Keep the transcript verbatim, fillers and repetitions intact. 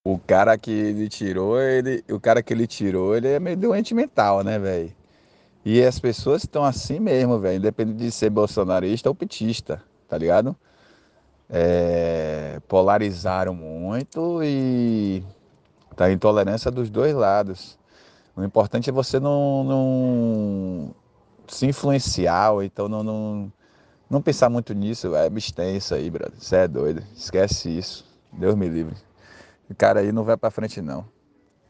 O cara que ele tirou, ele, o cara que ele tirou, ele é meio doente mental, né, velho? E as pessoas estão assim mesmo, velho, independente de ser bolsonarista ou petista, tá ligado? É, polarizaram muito e tá intolerância dos dois lados. O importante é você não, não se influenciar, ou então não, não, não pensar muito nisso. É abstém isso aí, brother. Você é doido. Esquece isso. Deus me livre. O cara aí não vai pra frente, não.